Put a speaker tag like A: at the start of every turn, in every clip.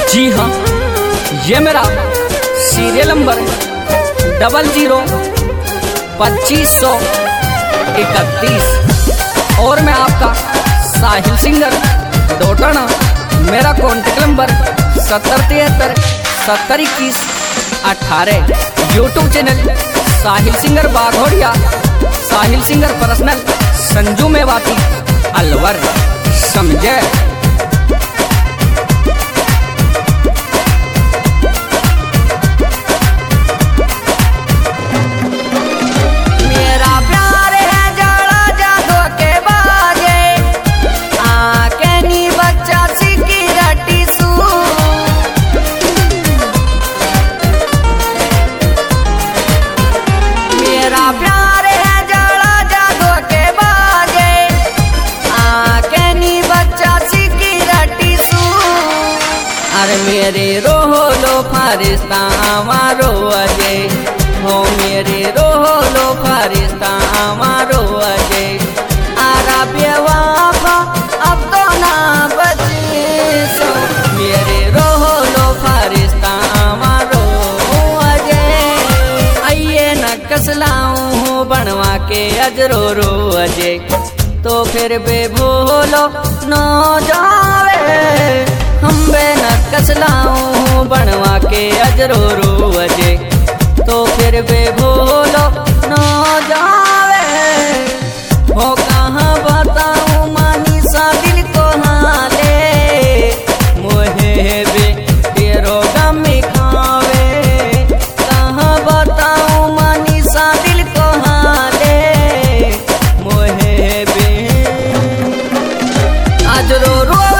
A: जी हाँ, ये मेरा सीरियल नंबर 002531 और मैं आपका साहिल सिंगर डोटाना। मेरा contact number 7073702118। YouTube channel Sahil singer Baghodia, Sahil singer personal Sanju Mewati Alwar. समझे?
B: मेरे रोहलो फरिश्ता मारो अजय हो, मेरे रोहलो फरिश्ता मारो अजय। आरा बेवाफा अब तो ना बचे सो, मेरे रोहलो फरिश्ता मारो अजय। आइए न कसलाऊं हूँ बनवा के अजरो रो अजय, तो फिर बे भूलो न जावे। हम बे न कसलाऊं बनवा के अजरो रो अजय, तो फिर बे भूलो न जावे। हो कहाँ बताऊं मानी सा दिल को हाले, मोहे बे तेरो गम खावे। कहाँ बताऊं मानी सा दिल को हाले, मोहे बे अजरो रोवे।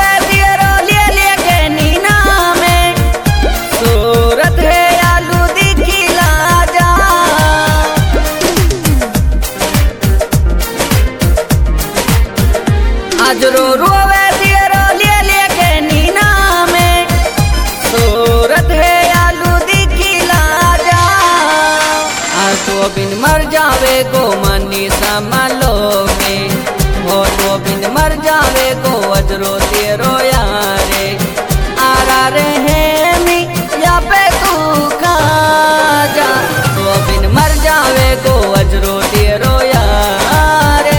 B: अजरो रोवे दियरो ले के नीना में, सूरत है आलू दिखिला जा। तो बिन मर जावे गो मनी समलो में, हो तो बिन मर जावे गो अजरो तेरो यारे। आरा रहे मी या पे तू खा जा, तो बिन मर जावे गो अजरो तेरो यारे।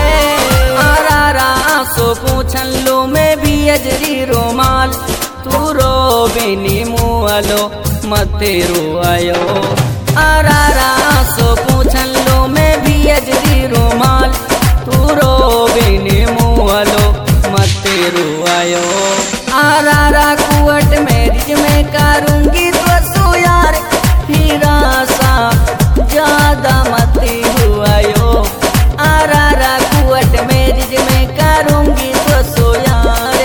B: सो पूछन लो मैं भी अजरी रोमाल, तू रो बेनी मुआलो मते रो आयो। आरा सो पूछन लो मैं भी अजरी रोमाल, तू रो बेनी मुआलो मते रो आयो। आरा कुवट मेरिज में करूंगी तो सो यार, हीरा सा ज्यादा मते हुआयो। आरा कुवट मेरिज में करूंगी तो सो यार।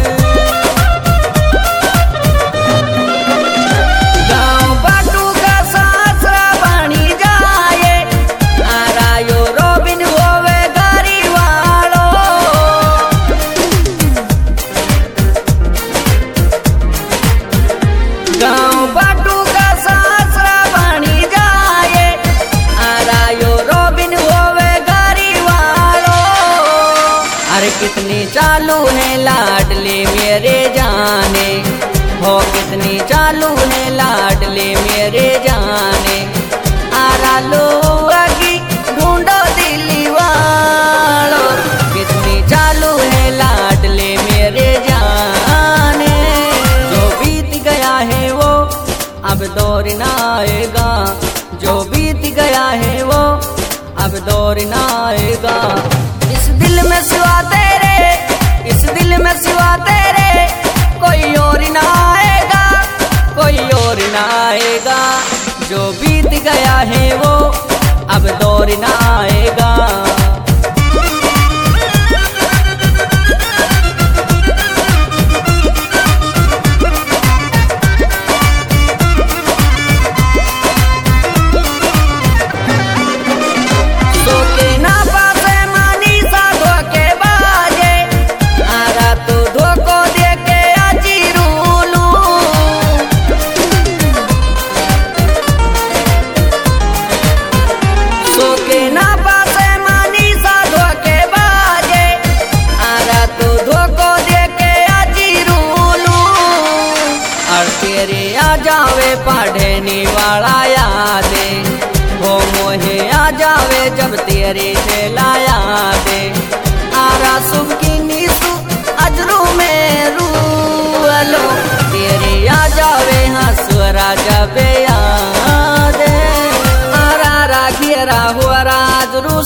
B: गाँव बाटू का सासरा बनी जाए, आरायो रोबिन होवे गारी वालो। गाँव बाटू का सासरा बनी जाए, आरायो रोबिन होवे गारी वालो। अरे कितनी चालू है लाडले मेरे जाने, हो कितनी चालू है लाडले मेरे जाने। आरा लो अगी ढूंढो दिली वालो, कितनी चालू है लाडले मेरे जाने। जो बीत गया है वो अब दौर ना आएगा, जो बीत गया है वो अब दौर ना आएगा। इस दिल में सिवा तेरे, इस दिल में सिवा तेरे कोई और ना आएगा, कोई और ना आएगा। जो बीत गया है वो अब दौर ना आएगा। के ना पासे मान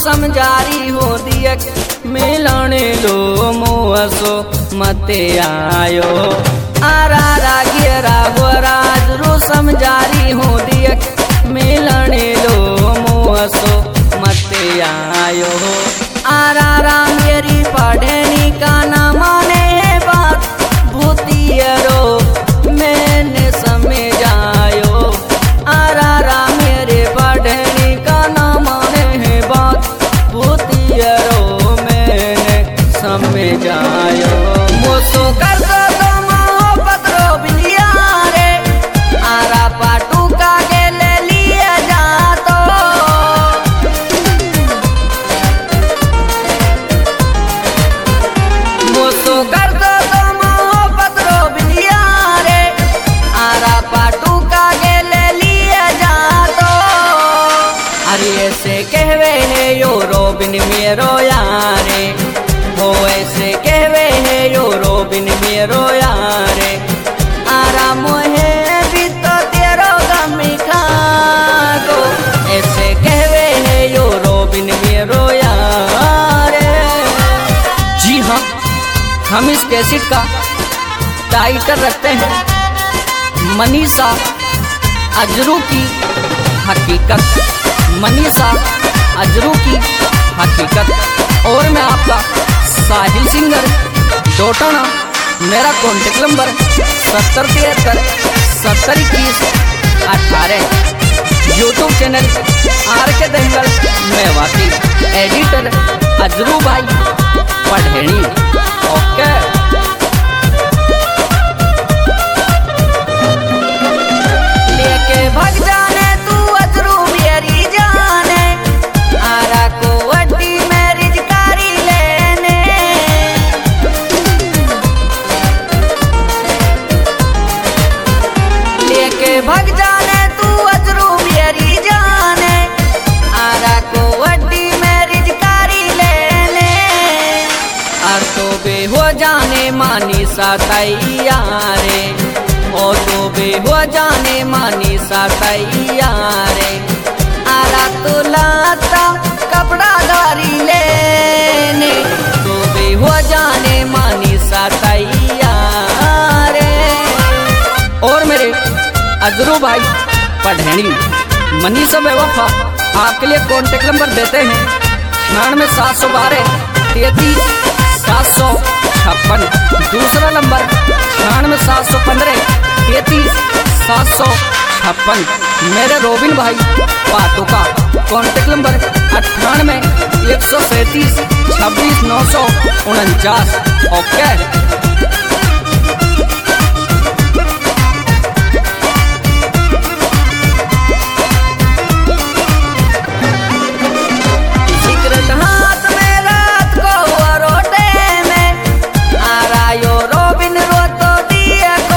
B: समझारी हो दियक मिलने लो मुसो मते आयो आरा रागियरा हो राज रो समझारी हो दियक मिलने लो मुसो मते आयो आरा रा मेरी पढ़नी का ना माने बात भूतियरो मैंने समझायो आरा रा मेरे पढ़नी का ना माने है बात भूतियरो मैंने समझायो मुझको कर दो तो मोहब्बत रो बिलिया रे आरा पाटू का के ले लिया जा तो मुझको कर दो तो मोहब्बत रो बिलिया रे आरा पाटू का के ले लिया जा तो अरे ऐसे कहवे है यो रोबिन मेरो यारे हो ऐसे कहवे है यो रोबिन मेरो यारे आरा मोहे भी तो तेरो गमी खागो ऐसे कहवे है यो रोबिन मेरो यारे।
A: जी हाँ, हम इस कैसेट का टाइटल रखते हैं मनीषा अजरू की हकीकत। मनीषा अजरू की हकीकत। और मैं आपका साहिल सिंगर डोटाना। मेरा contact number 7073 7021 18। YouTube channel RK Dangal Mewati. Editor Ajru भाई पढ़ेणी। ओके।
B: लेके भग जाने तू अजरू मेरी जाने आरा को वड्डी मैरिज कारी लेने लेके भग जाने तू अजरू मेरी जाने आरा को वड्डी मैरिज कारी लेने और तो बे हो जाने मानी सा तैयारे ओ तो बे हो जाने मानी सा तैयारे आरा तो लाता कपड़ा दारी लेने तो बे हो जाने मानी सा तैयारे।
A: और मेरे अजरू भाई पढ़ेणी मनीषा बेवफा आपके लिए कॉन्टेक्ट नंबर देते हैं 9712 33 756। दूसरा नंबर 9715 33 756। मेरे रोबिन भाई पाटो का कॉन्टेक्ट नंबर 98 137 26 949। ओके।
B: सिगरेट हाथ में रात को अरोटे में आरा यो रोबिन रोतो दिए को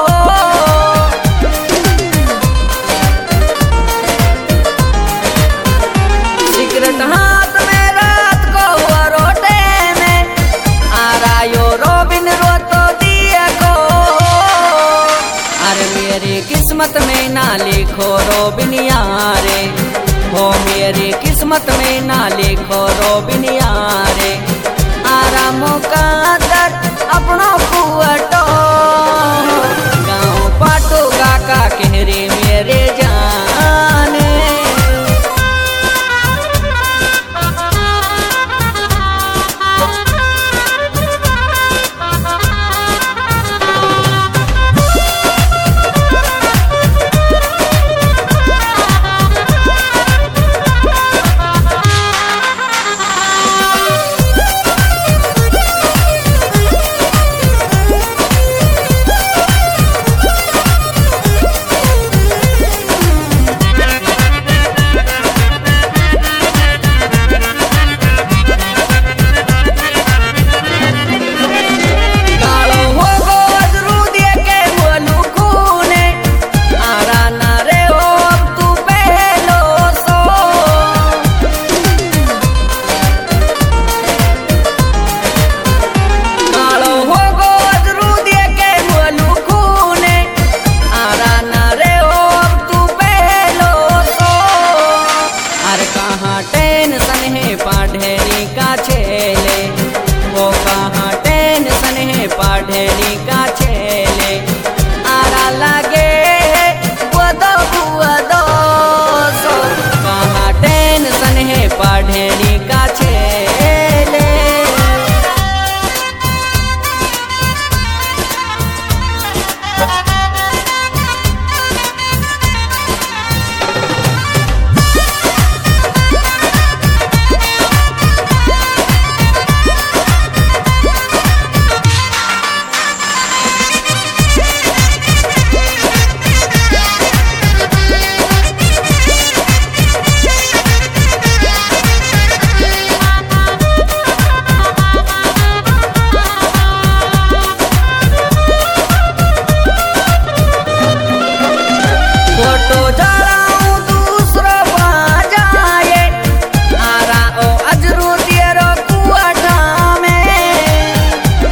B: सिगरेट हाथ में रात को अरोटे में आरा यो रोबिन रोतो दिए को अरे मेरी किस्मत में ना लिखो रोबिन यारे हो मेरी किस्मत में ना लिखो रोबिन यारे आरा मुकादर अपनो कुआटो गाँव पाटो काका कहरे मेरे जाने पढ़ेनी का छेले आरा लगे बुदो बुदो सो कहाँ टेंशन है पढ़ेनी का छेले। फोटो जलाऊं दूसरो बाजाए आरा ओ अजरू तेरो कुआठा में।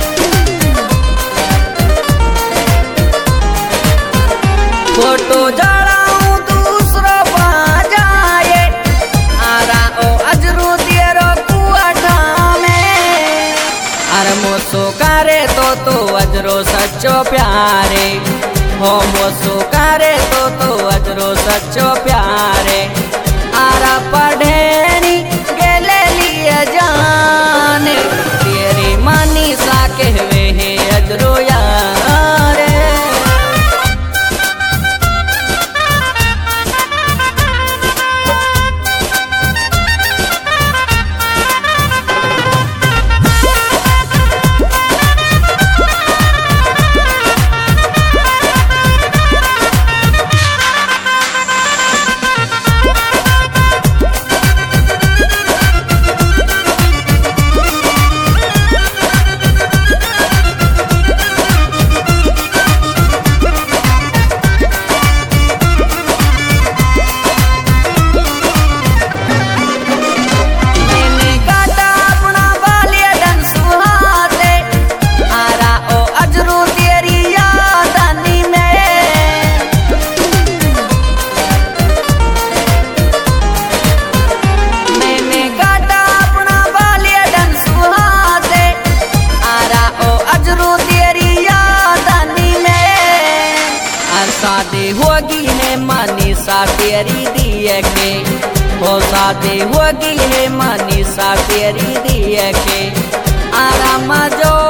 B: फोटो जलाऊं दूसरो बाजाए आरा ओ अजरू तेरो कुआठा में। अरे मोसो करे तो अजरो सच्चो प्यारे हो मोसो करे तो अजरो सच्चो प्यारे आरा पढ़ेनी गेले लिए जाने तेरी मानी सा कहवे है अजरो यारे। शादी होगी है मनीषा तेरी दिए के हो शादी होगी है मनीषा तेरी दिए के आराम जो